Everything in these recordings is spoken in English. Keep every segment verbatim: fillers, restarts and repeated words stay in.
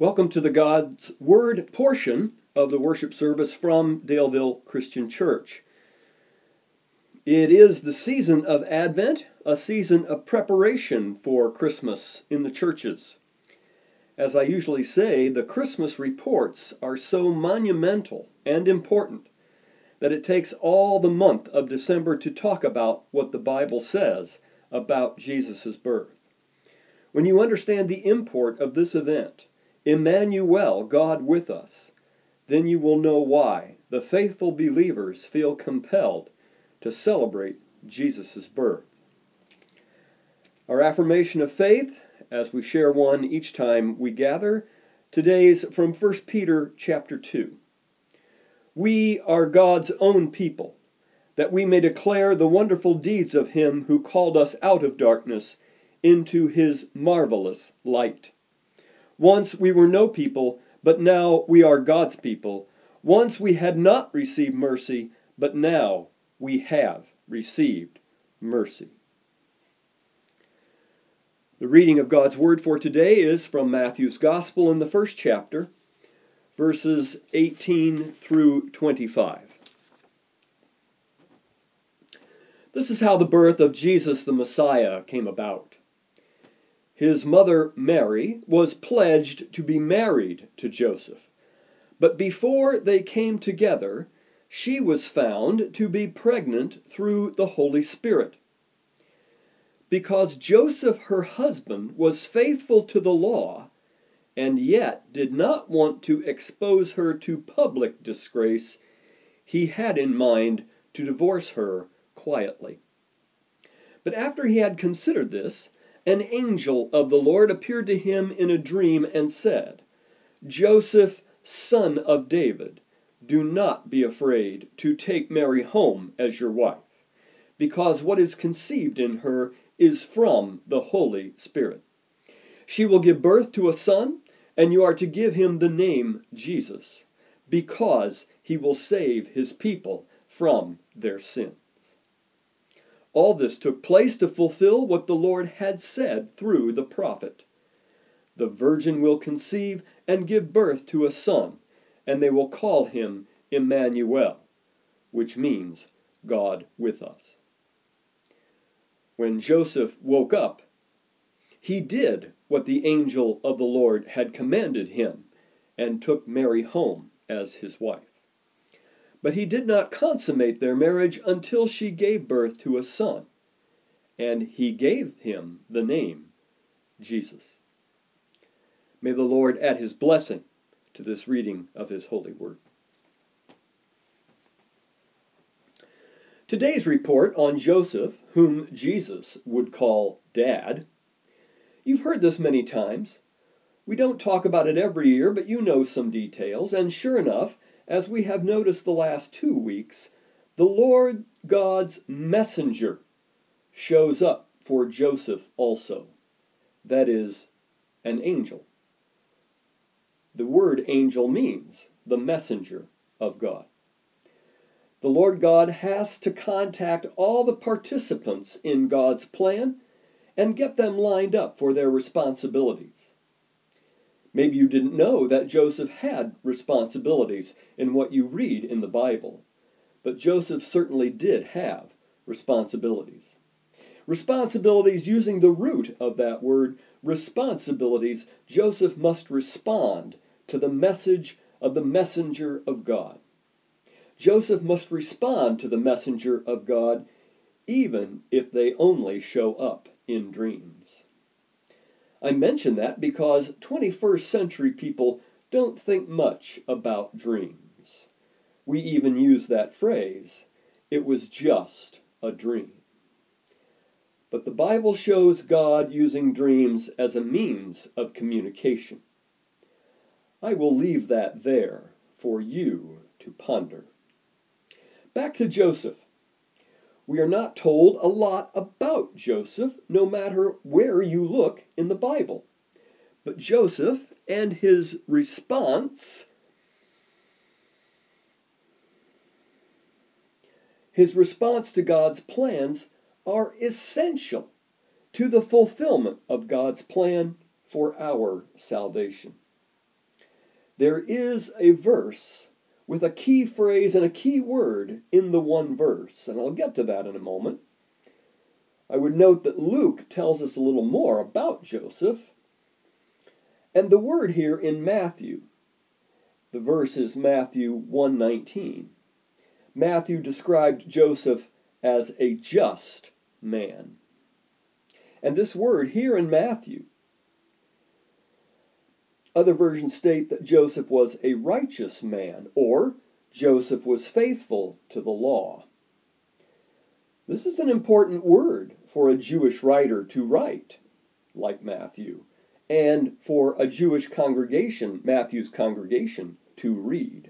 Welcome to the God's Word portion of the worship service from Daleville Christian Church. It is the season of Advent, a season of preparation for Christmas in the churches. As I usually say, the Christmas reports are so monumental and important that it takes all the month of December to talk about what the Bible says about Jesus' birth. When you understand the import of this event, Emmanuel, God with us, then you will know why the faithful believers feel compelled to celebrate Jesus' birth. Our affirmation of faith, as we share one each time we gather, today's from First Peter chapter two. We are God's own people, that we may declare the wonderful deeds of him who called us out of darkness into his marvelous light. Once we were no people, but now we are God's people. Once we had not received mercy, but now we have received mercy. The reading of God's Word for today is from Matthew's Gospel in the first chapter, verses eighteen through twenty-five. This is how the birth of Jesus the Messiah came about. His mother, Mary, was pledged to be married to Joseph. But before they came together, she was found to be pregnant through the Holy Spirit. Because Joseph, her husband, was faithful to the law, and yet did not want to expose her to public disgrace, he had in mind to divorce her quietly. But after he had considered this, an angel of the Lord appeared to him in a dream and said, "Joseph, son of David, do not be afraid to take Mary home as your wife, because what is conceived in her is from the Holy Spirit. She will give birth to a son, and you are to give him the name Jesus, because he will save his people from their sins." All this took place to fulfill what the Lord had said through the prophet. The virgin will conceive and give birth to a son, and they will call him Emmanuel, which means God with us. When Joseph woke up, he did what the angel of the Lord had commanded him, and took Mary home as his wife. But he did not consummate their marriage until she gave birth to a son, and he gave him the name Jesus. May the Lord add his blessing to this reading of his holy word. Today's report on Joseph, whom Jesus would call Dad. You've heard this many times. We don't talk about it every year, but you know some details, and sure enough, as we have noticed the last two weeks, the Lord God's messenger shows up for Joseph also. That is, an angel. The word angel means the messenger of God. The Lord God has to contact all the participants in God's plan and get them lined up for their responsibilities. Maybe you didn't know that Joseph had responsibilities in what you read in the Bible, but Joseph certainly did have responsibilities. Responsibilities using the root of that word, responsibilities, Joseph must respond to the message of the messenger of God. Joseph must respond to the messenger of God, even if they only show up in dreams. I mention that because twenty-first century people don't think much about dreams. We even use that phrase, "It was just a dream." But the Bible shows God using dreams as a means of communication. I will leave that there for you to ponder. Back to Joseph. We are not told a lot about Joseph, no matter where you look in the Bible. But Joseph and his response, his response to God's plans are essential to the fulfillment of God's plan for our salvation. there is a verse with a key phrase and a key word in the one verse, and I'll get to that in a moment. I would note that Luke tells us a little more about Joseph, and the word here in Matthew, the verse is Matthew one nineteen. Matthew described Joseph as a just man. And this word here in Matthew, other versions state that Joseph was a righteous man, or Joseph was faithful to the law. This is an important word for a Jewish writer to write, like Matthew, and for a Jewish congregation, Matthew's congregation, to read.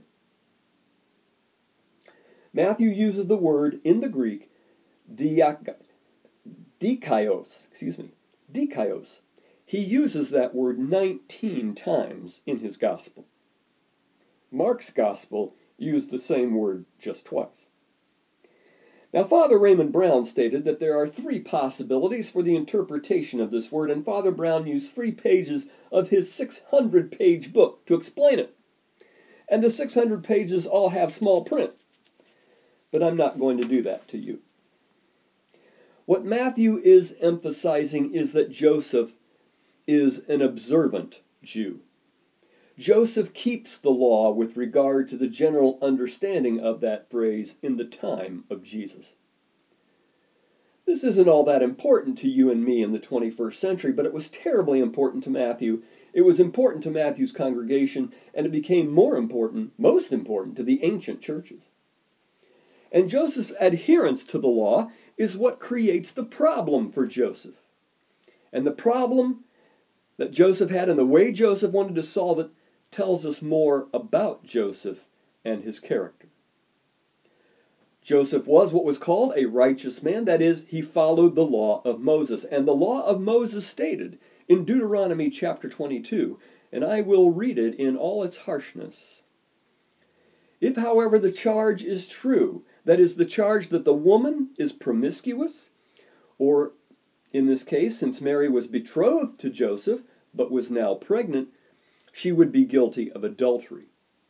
Matthew uses the word in the Greek, diak, dikaios, excuse me, dikaios. He uses that word nineteen times in his gospel. Mark's gospel used the same word just twice. Now, Father Raymond Brown stated that there are three possibilities for the interpretation of this word, and Father Brown used three pages of his six hundred page book to explain it. And the six hundred pages all have small print, but I'm not going to do that to you. What Matthew is emphasizing is that Joseph is an observant Jew. Joseph keeps the law with regard to the general understanding of that phrase in the time of Jesus. This isn't all that important to you and me in the twenty-first century, but it was terribly important to Matthew. It was important to Matthew's congregation, and it became more important, most important, to the ancient churches. And Joseph's adherence to the law is what creates the problem for Joseph. And the problem that Joseph had and the way Joseph wanted to solve it tells us more about Joseph and his character. Joseph was what was called a righteous man. That is, he followed the law of Moses. And the law of Moses stated in Deuteronomy chapter twenty-two, and I will read it in all its harshness. If, however, the charge is true, that is, the charge that the woman is promiscuous, or in this case, since Mary was betrothed to Joseph, but was now pregnant, she would be guilty of adultery.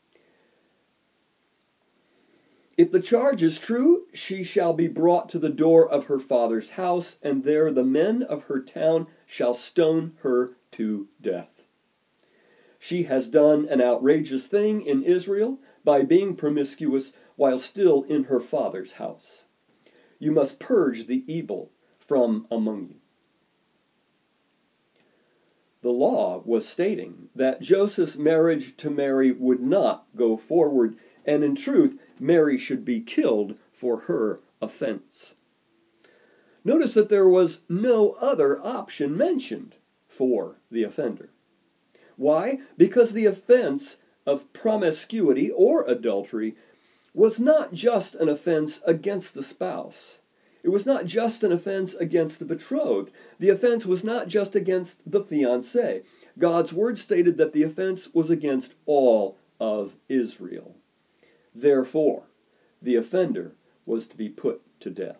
If the charge is true, she shall be brought to the door of her father's house, and there the men of her town shall stone her to death. She has done an outrageous thing in Israel by being promiscuous while still in her father's house. You must purge the evil from among you. The law was stating that Joseph's marriage to Mary would not go forward, and in truth, Mary should be killed for her offense. Notice that there was no other option mentioned for the offender. Why? Because the offense of promiscuity or adultery was not just an offense against the spouse. It was not just an offense against the betrothed. The offense was not just against the fiancé. God's word stated that the offense was against all of Israel. Therefore, the offender was to be put to death.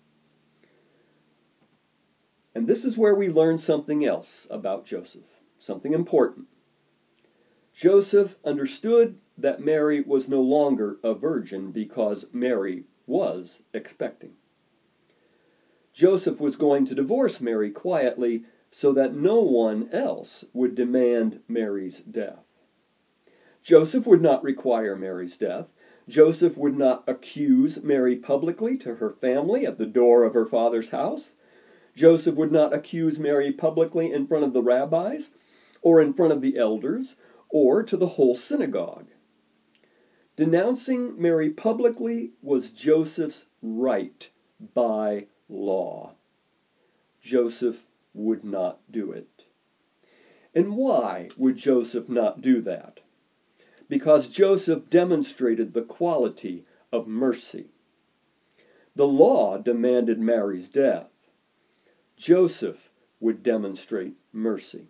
And this is where we learn something else about Joseph, something important. Joseph understood that Mary was no longer a virgin because Mary was expecting. Joseph was going to divorce Mary quietly so that no one else would demand Mary's death. Joseph would not require Mary's death. Joseph would not accuse Mary publicly to her family at the door of her father's house. Joseph would not accuse Mary publicly in front of the rabbis or in front of the elders or to the whole synagogue. Denouncing Mary publicly was Joseph's right by law. Joseph would not do it. And why would Joseph not do that? Because Joseph demonstrated the quality of mercy. The law demanded Mary's death. Joseph would demonstrate mercy.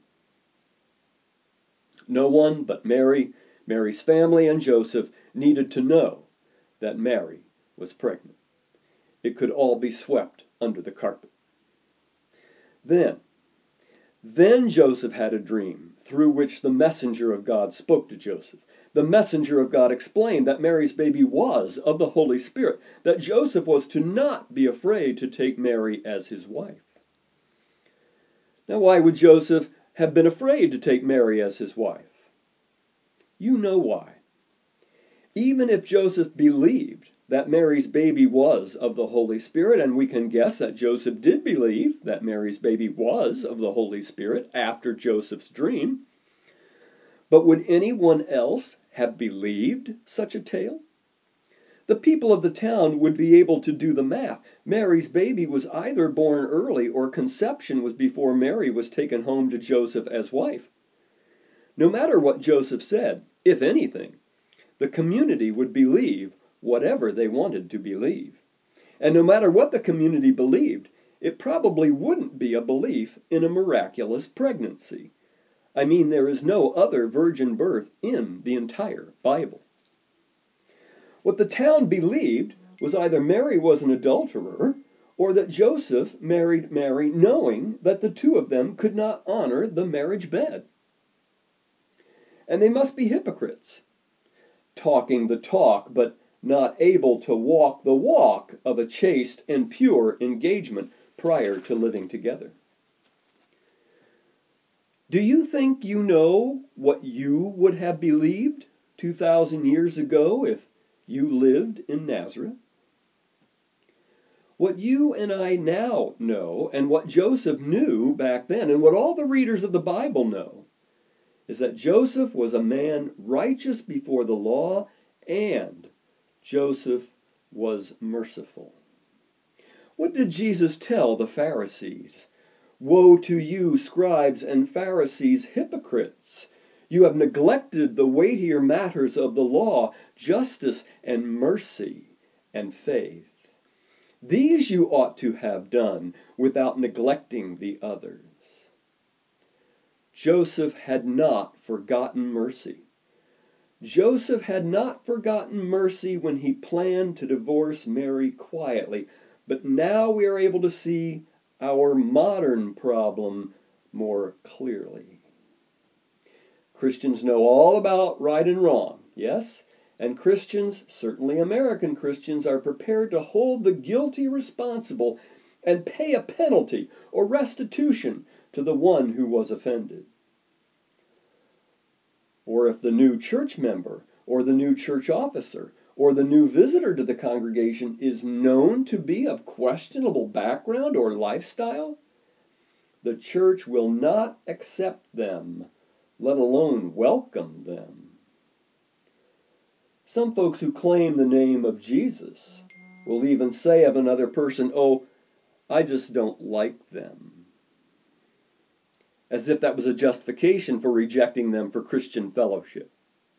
No one but Mary, Mary's family, and Joseph needed to know that Mary was pregnant. It could all be swept under the carpet. Then, then Joseph had a dream through which the messenger of God spoke to Joseph. The messenger of God explained that Mary's baby was of the Holy Spirit, that Joseph was to not be afraid to take Mary as his wife. Now, why would Joseph have been afraid to take Mary as his wife? You know why. Even if Joseph believed that Mary's baby was of the Holy Spirit, and we can guess that Joseph did believe that Mary's baby was of the Holy Spirit after Joseph's dream, but would anyone else have believed such a tale? The people of the town would be able to do the math. Mary's baby was either born early or conception was before Mary was taken home to Joseph as wife. No matter what Joseph said, if anything, the community would believe whatever they wanted to believe. And no matter what the community believed, it probably wouldn't be a belief in a miraculous pregnancy. I mean, there is no other virgin birth in the entire Bible. What the town believed was either Mary was an adulterer, or that Joseph married Mary knowing that the two of them could not honor the marriage bed. And they must be hypocrites, talking the talk, but not able to walk the walk of a chaste and pure engagement prior to living together. Do you think you know what you would have believed two thousand years ago if you lived in Nazareth? What you and I now know, and what Joseph knew back then, and what all the readers of the Bible know, is that Joseph was a man righteous before the law, and Joseph was merciful. What did Jesus tell the Pharisees? Woe to you, scribes and Pharisees, hypocrites! You have neglected the weightier matters of the law, justice and mercy and faith. These you ought to have done without neglecting the others. Joseph had not forgotten mercy. Joseph had not forgotten mercy when he planned to divorce Mary quietly, but now we are able to see our modern problem more clearly. Christians know all about right and wrong, yes? And Christians, certainly American Christians, are prepared to hold the guilty responsible and pay a penalty or restitution to the one who was offended. Or if the new church member, or the new church officer, or the new visitor to the congregation is known to be of questionable background or lifestyle, the church will not accept them, let alone welcome them. Some folks who claim the name of Jesus will even say of another person, "Oh, I just don't like them," as if that was a justification for rejecting them for Christian fellowship.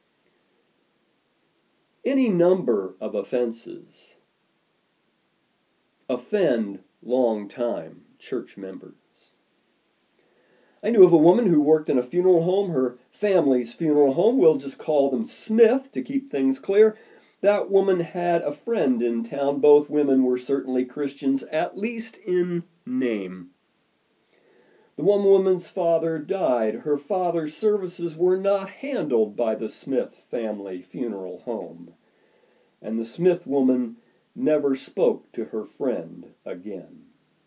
Any number of offenses offend long-time church members. I knew of a woman who worked in a funeral home, her family's funeral home. We'll just call them Smith to keep things clear. That woman had a friend in town. Both women were certainly Christians, at least in name. The one woman's father died. Her father's services were not handled by the Smith family funeral home. And the Smith woman never spoke to her friend again.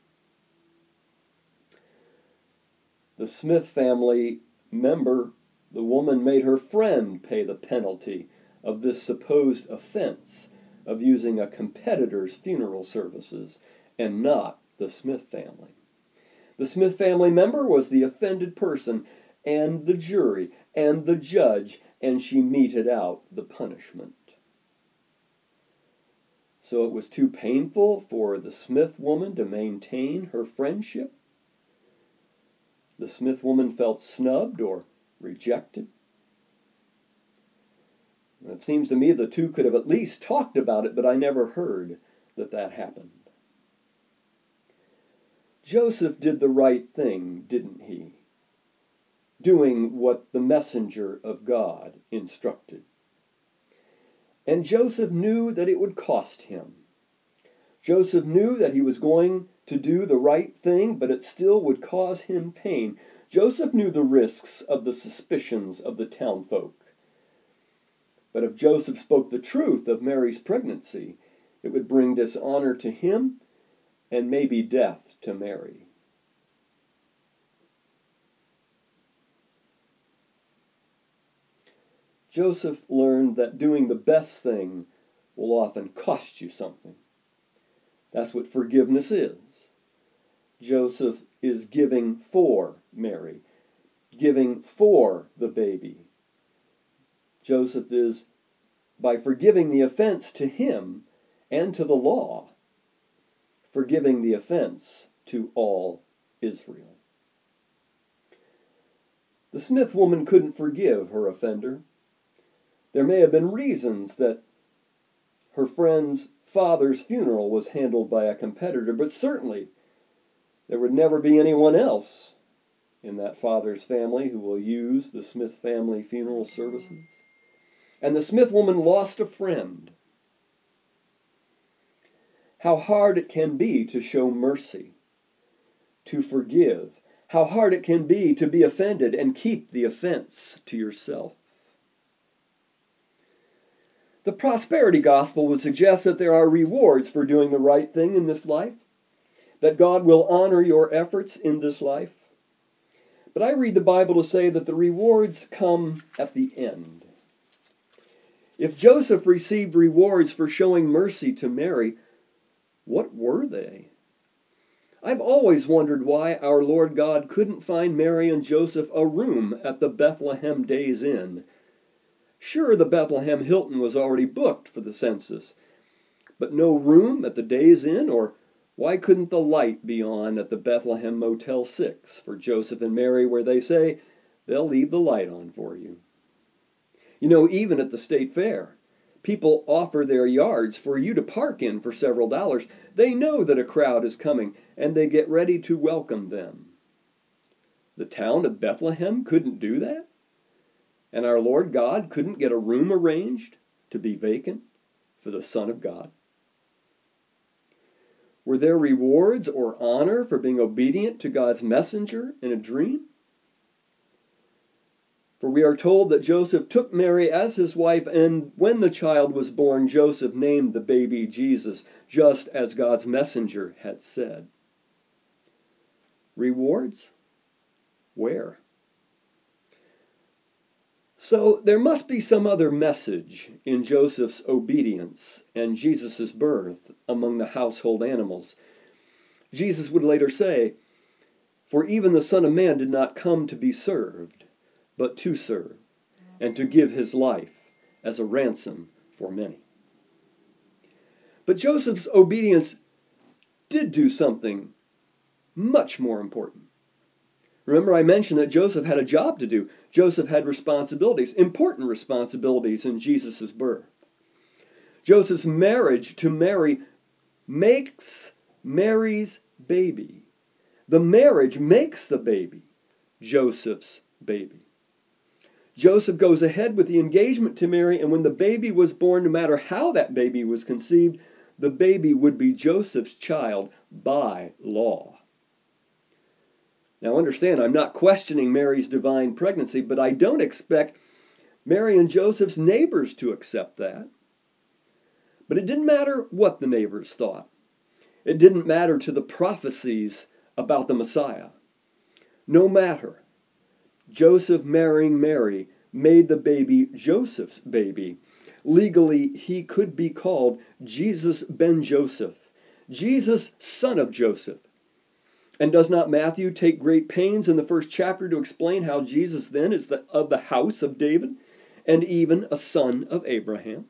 The Smith family member, the woman, made her friend pay the penalty of this supposed offense of using a competitor's funeral services and not the Smith family. The Smith family member was the offended person and the jury and the judge, and she meted out the punishment. So it was too painful for the Smith woman to maintain her friendship. The Smith woman felt snubbed or rejected. And it seems to me the two could have at least talked about it, but I never heard that that happened. Joseph did the right thing, didn't he? Doing what the messenger of God instructed. And Joseph knew that it would cost him. Joseph knew that he was going to do the right thing, but it still would cause him pain. Joseph knew the risks of the suspicions of the townfolk. But if Joseph spoke the truth of Mary's pregnancy, it would bring dishonor to him and maybe death to Mary. Joseph learned that doing the best thing will often cost you something. That's what forgiveness is. Joseph is giving for Mary, giving for the baby. Joseph is, by forgiving the offense to him and to the law, forgiving the offense to all Israel. The Smith woman couldn't forgive her offender. There may have been reasons that her friend's father's funeral was handled by a competitor, but certainly there would never be anyone else in that father's family who will use the Smith family funeral services. And the Smith woman lost a friend. How hard it can be to show mercy, to forgive. How hard it can be to be offended and keep the offense to yourself. The prosperity gospel would suggest that there are rewards for doing the right thing in this life, that God will honor your efforts in this life. But I read the Bible to say that the rewards come at the end. If Joseph received rewards for showing mercy to Mary, what were they? I've always wondered why our Lord God couldn't find Mary and Joseph a room at the Bethlehem Days Inn. Sure, the Bethlehem Hilton was already booked for the census, but no room at the Days Inn? Or why couldn't the light be on at the Bethlehem Motel six for Joseph and Mary, where they say they'll leave the light on for you? You know, even at the state fair, people offer their yards for you to park in for several dollars. They know that a crowd is coming, and they get ready to welcome them. The town of Bethlehem couldn't do that? And our Lord God couldn't get a room arranged to be vacant for the Son of God? Were there rewards or honor for being obedient to God's messenger in a dream? For we are told that Joseph took Mary as his wife, and when the child was born, Joseph named the baby Jesus, just as God's messenger had said. Rewards? Where? So there must be some other message in Joseph's obedience and Jesus' birth among the household animals. Jesus would later say, "For even the Son of Man did not come to be served, but to serve, and to give his life as a ransom for many." But Joseph's obedience did do something much more important. Remember, I mentioned that Joseph had a job to do. Joseph had responsibilities, important responsibilities in Jesus' birth. Joseph's marriage to Mary makes Mary's baby. The marriage makes the baby Joseph's baby. Joseph goes ahead with the engagement to Mary, and when the baby was born, no matter how that baby was conceived, the baby would be Joseph's child by law. Now understand, I'm not questioning Mary's divine pregnancy, but I don't expect Mary and Joseph's neighbors to accept that. But it didn't matter what the neighbors thought. It didn't matter to the prophecies about the Messiah. No matter. Joseph marrying Mary made the baby Joseph's baby. Legally, he could be called Jesus ben Joseph, Jesus, son of Joseph. And does not Matthew take great pains in the first chapter to explain how Jesus then is the, of the house of David and even a son of Abraham?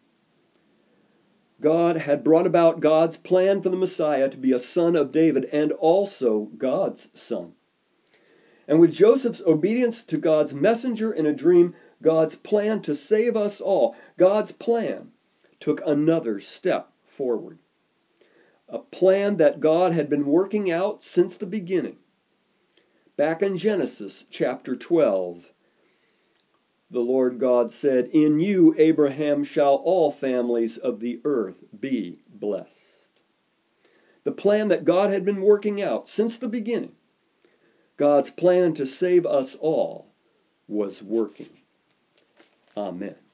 God had brought about God's plan for the Messiah to be a son of David and also God's son. And with Joseph's obedience to God's messenger in a dream, God's plan to save us all, God's plan took another step forward. A plan that God had been working out since the beginning. Back in Genesis chapter twelve, the Lord God said, "In you, Abraham, shall all families of the earth be blessed." The plan that God had been working out since the beginning God's plan to save us all was working. Amen.